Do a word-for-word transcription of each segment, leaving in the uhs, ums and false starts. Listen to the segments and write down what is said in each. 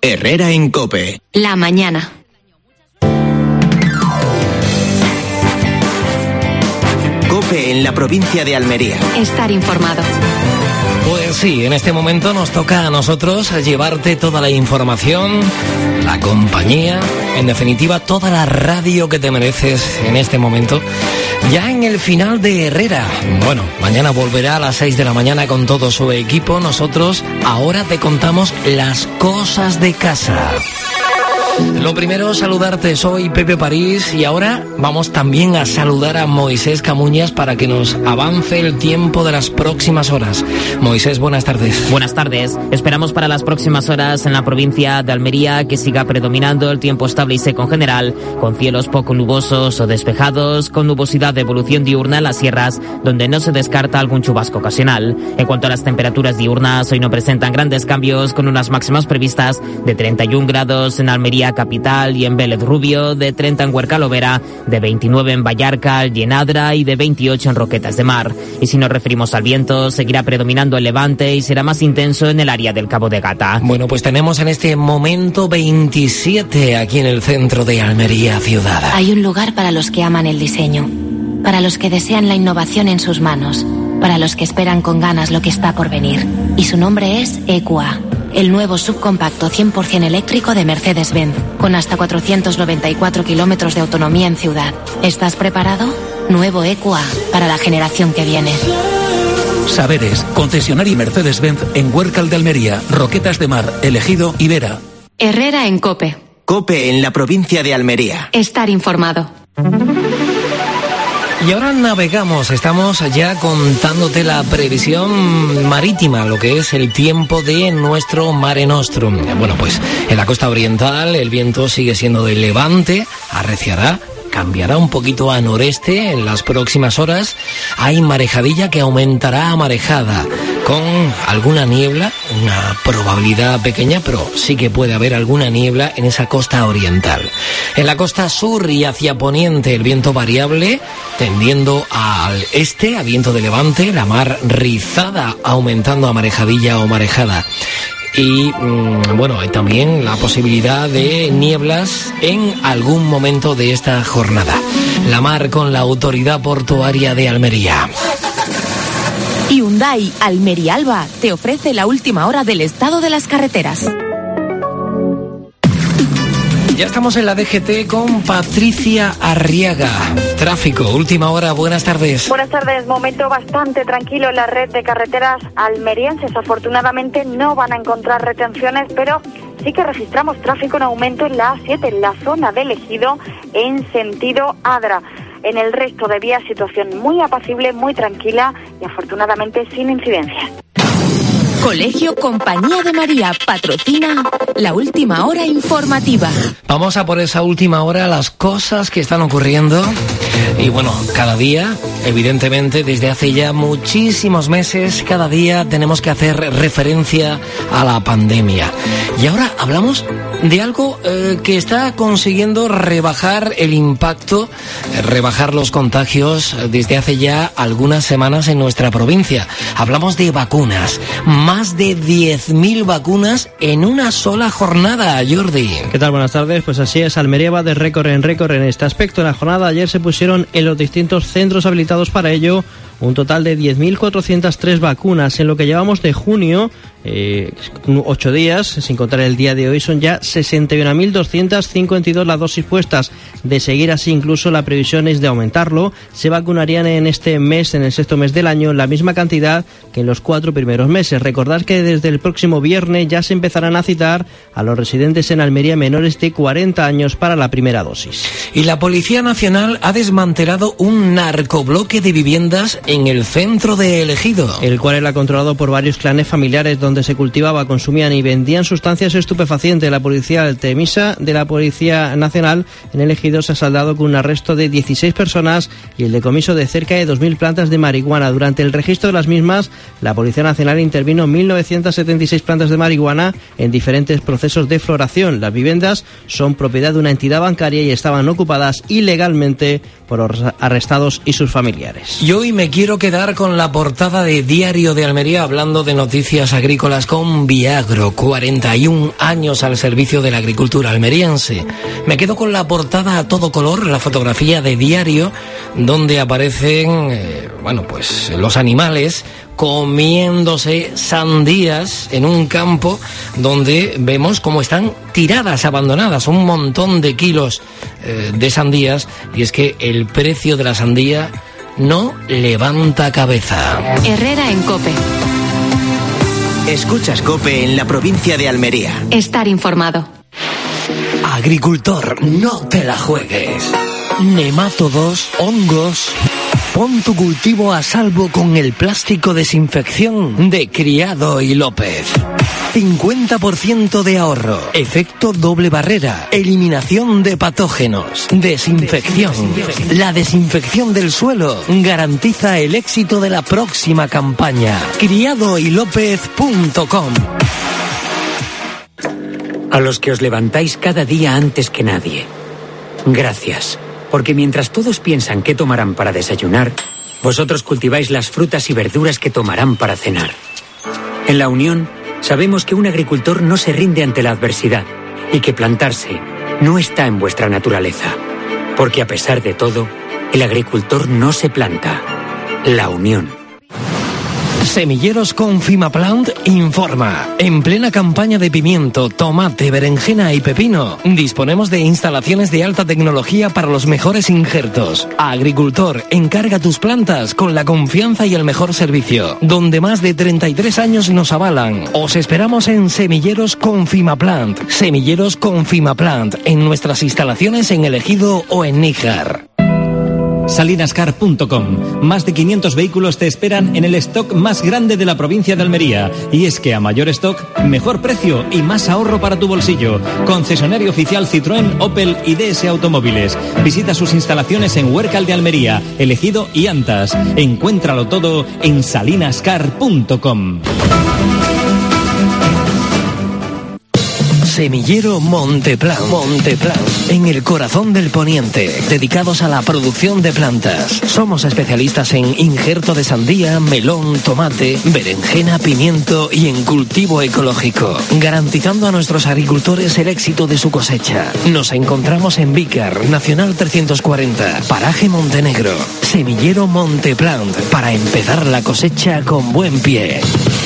Herrera en COPE. La mañana. COPE en la provincia de Almería. Estar informado. Pues sí, en este momento nos toca a nosotros llevarte toda la información, la compañía, en definitiva toda la radio que te mereces en este momento. Ya en el final de Herrera. Bueno, mañana volverá a las seis de la mañana con todo su equipo. Nosotros ahora te contamos las cosas de casa. Lo primero, saludarte, soy Pepe París y ahora vamos también a saludar a Moisés Camuñas para que nos avance el tiempo de las próximas horas. Moisés, buenas tardes. Buenas tardes. Esperamos para las próximas horas en la provincia de Almería que siga predominando el tiempo estable y seco en general, con cielos poco nubosos o despejados, con nubosidad de evolución diurna en las sierras, donde no se descarta algún chubasco ocasional. En cuanto a las temperaturas diurnas, hoy no presentan grandes cambios, con unas máximas previstas de treinta y un grados en Almería capital y en Vélez Rubio, de treinta en Huercalovera, de veintinueve en Vallarca, Llenadra y de veintiocho en Roquetas de Mar. Y si nos referimos al viento, seguirá predominando el levante y será más intenso en el área del Cabo de Gata. Bueno, pues tenemos en este momento veintisiete aquí en el centro de Almería ciudad. Hay un lugar para los que aman el diseño, para los que desean la innovación en sus manos, para los que esperan con ganas lo que está por venir. Y su nombre es E Q A. El nuevo subcompacto cien por ciento eléctrico de Mercedes-Benz, con hasta cuatrocientos noventa y cuatro kilómetros de autonomía en ciudad. ¿Estás preparado? Nuevo E Q A, para la generación que viene. Saberes, concesionario Mercedes-Benz en Huércal de Almería, Roquetas de Mar, El Ejido y Vera. Herrera en COPE. COPE en la provincia de Almería. Estar informado. Y ahora navegamos, estamos ya contándote la previsión marítima, lo que es el tiempo de nuestro Mare Nostrum. Bueno, pues en la costa oriental el viento sigue siendo de levante, arreciará, cambiará un poquito a noreste en las próximas horas. Hay marejadilla que aumentará a marejada, con alguna niebla, una probabilidad pequeña, pero sí que puede haber alguna niebla en esa costa oriental. En la costa sur y hacia poniente el viento variable, tendiendo al este, a viento de levante, la mar rizada, aumentando a marejadilla o marejada. Y mmm, bueno, hay también la posibilidad de nieblas en algún momento de esta jornada. La mar con la Autoridad Portuaria de Almería. Hyundai Almería Alba te ofrece la última hora del estado de las carreteras. Ya estamos en la D G T con Patricia Arriaga. Tráfico, última hora, buenas tardes. Buenas tardes, momento bastante tranquilo en la red de carreteras almerienses. Afortunadamente no van a encontrar retenciones, pero sí que registramos tráfico en aumento en la A siete, en la zona del Ejido, en sentido Adra. En el resto de vías, situación muy apacible, muy tranquila y afortunadamente sin incidencias. Colegio Compañía de María patrocina la última hora informativa. Vamos a por esa última hora, las cosas que están ocurriendo. Y bueno, cada día, evidentemente, desde hace ya muchísimos meses, cada día tenemos que hacer referencia a la pandemia. Y ahora hablamos de algo eh, que está consiguiendo rebajar el impacto, eh, rebajar los contagios eh, desde hace ya algunas semanas en nuestra provincia. Hablamos de vacunas. Más de diez mil vacunas en una sola jornada, Jordi. ¿Qué tal? Buenas tardes. Pues así es, Almería va de récord en récord en este aspecto. En la jornada ayer se pusieron en los distintos centros habilitados para ello un total de diez mil cuatrocientas tres vacunas. En lo que llevamos de junio, eh, ocho días, sin contar el día de hoy, son ya sesenta y una mil doscientas cincuenta y dos las dosis puestas. De seguir así, incluso la previsión es de aumentarlo. Se vacunarían en este mes, en el sexto mes del año, la misma cantidad que en los cuatro primeros meses. Recordad que desde el próximo viernes ya se empezarán a citar a los residentes en Almería menores de cuarenta años para la primera dosis. Y la Policía Nacional ha desmantelado un narcobloque de viviendas en el centro de El Ejido, el cual era controlado por varios clanes familiares donde se cultivaba, consumían y vendían sustancias estupefacientes. La policía Temisa de la Policía Nacional en El Ejido se ha saldado con un arresto de dieciséis personas y el decomiso de cerca de dos mil plantas de marihuana. Durante el registro de las mismas, la Policía Nacional intervino mil novecientas setenta y seis plantas de marihuana en diferentes procesos de floración. Las viviendas son propiedad de una entidad bancaria y estaban ocupadas ilegalmente por los arrestados y sus familiares. Y hoy me quiero quedar con la portada de Diario de Almería hablando de noticias agrícolas. agrícolas con Viagro, cuarenta y un años al servicio de la agricultura almeriense. Me quedo con la portada a todo color, la fotografía de diario, donde aparecen, eh, bueno, pues los animales comiéndose sandías en un campo donde vemos cómo están tiradas, abandonadas, un montón de kilos eh, de sandías, y es que el precio de la sandía no levanta cabeza. Herrera en COPE. Escuchas COPE en la provincia de Almería. Estar informado. Agricultor, no te la juegues. Nemátodos, hongos. Pon tu cultivo a salvo con el plástico desinfección de Criado y López. cincuenta por ciento de ahorro, efecto doble barrera, eliminación de patógenos, desinfección. La desinfección del suelo garantiza el éxito de la próxima campaña. criado y lópez punto com. A los que os levantáis cada día antes que nadie, gracias. Porque mientras todos piensan qué tomarán para desayunar, vosotros cultiváis las frutas y verduras que tomarán para cenar. En La Unión, sabemos que un agricultor no se rinde ante la adversidad y que plantarse no está en vuestra naturaleza. Porque a pesar de todo, el agricultor no se planta. La Unión. Semilleros Confimaplant informa. En plena campaña de pimiento, tomate, berenjena y pepino, disponemos de instalaciones de alta tecnología para los mejores injertos. Agricultor, encarga tus plantas con la confianza y el mejor servicio, donde más de treinta y tres años nos avalan. Os esperamos en Semilleros Confimaplant. Semilleros Confimaplant, en nuestras instalaciones en El Ejido o en Níjar. Salinascar punto com. Más de quinientos vehículos te esperan en el stock más grande de la provincia de Almería. Y es que a mayor stock, mejor precio y más ahorro para tu bolsillo. Concesionario oficial Citroën, Opel y D S Automóviles. Visita sus instalaciones en Huércal de Almería, El Ejido y Antas. Encuéntralo todo en salinascar punto com. Semillero Monteplan. Monteplan, en el corazón del poniente, dedicados a la producción de plantas. Somos especialistas en injerto de sandía, melón, tomate, berenjena, pimiento y en cultivo ecológico, garantizando a nuestros agricultores el éxito de su cosecha. Nos encontramos en Vícar, Nacional trescientos cuarenta, Paraje Montenegro. Semillero Monteplan, para empezar la cosecha con buen pie.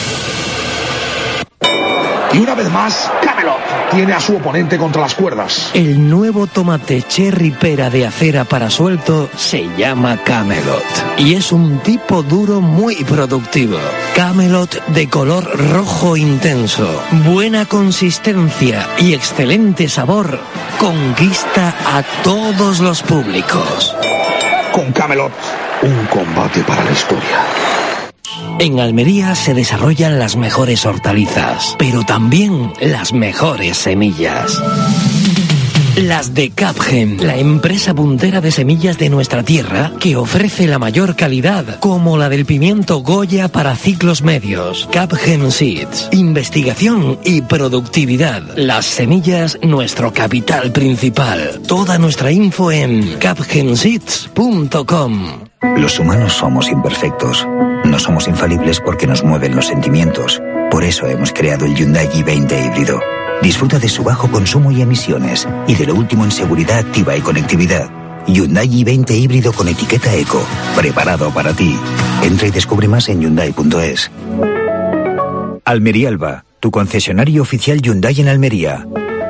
Y una vez más, Camelot tiene a su oponente contra las cuerdas. El nuevo tomate cherry pera de acera para suelto se llama Camelot y es un tipo duro muy productivo. Camelot de color rojo intenso, buena consistencia y excelente sabor, conquista a todos los públicos. Con Camelot, un combate para la historia. En Almería se desarrollan las mejores hortalizas, pero también las mejores semillas. Las de Capgem, la empresa puntera de semillas de nuestra tierra, que ofrece la mayor calidad, como la del pimiento Goya para ciclos medios. Capgem Seeds, investigación y productividad. Las semillas, nuestro capital principal. Toda nuestra info en capgem seeds punto com. Los humanos somos imperfectos. No somos infalibles porque nos mueven los sentimientos. Por eso hemos creado el Hyundai i veinte híbrido. Disfruta de su bajo consumo y emisiones y de lo último en seguridad activa y conectividad. Hyundai i veinte híbrido con etiqueta eco, preparado para ti. Entra y descubre más en hyundai punto es. Almería Alba, tu concesionario oficial Hyundai en Almería.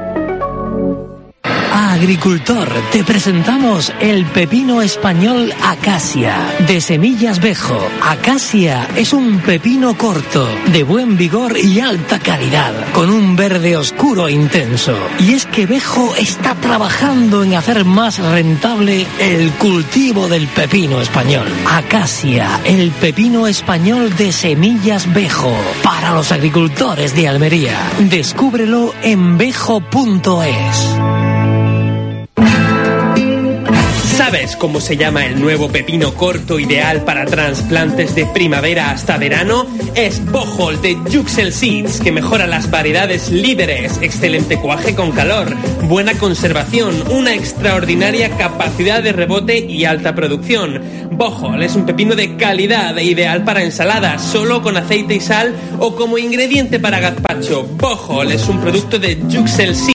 Agricultor, te presentamos el pepino español Acacia, de semillas Bejo. Acacia es un pepino corto, de buen vigor y alta calidad, con un verde oscuro e intenso. Y es que Bejo está trabajando en hacer más rentable el cultivo del pepino español. Acacia, el pepino español de semillas Bejo, para los agricultores de Almería. Descúbrelo en bejo punto es. ¿Sabes cómo se llama el nuevo pepino corto ideal para trasplantes de primavera hasta verano? Es Bohol de Yuxel Seeds, que mejora las variedades líderes, excelente cuaje con calor, buena conservación, una extraordinaria capacidad de rebote y alta producción. Bohol es un pepino de calidad e ideal para ensaladas, solo con aceite y sal o como ingrediente para gazpacho. Bohol es un producto de Yuxel Seeds.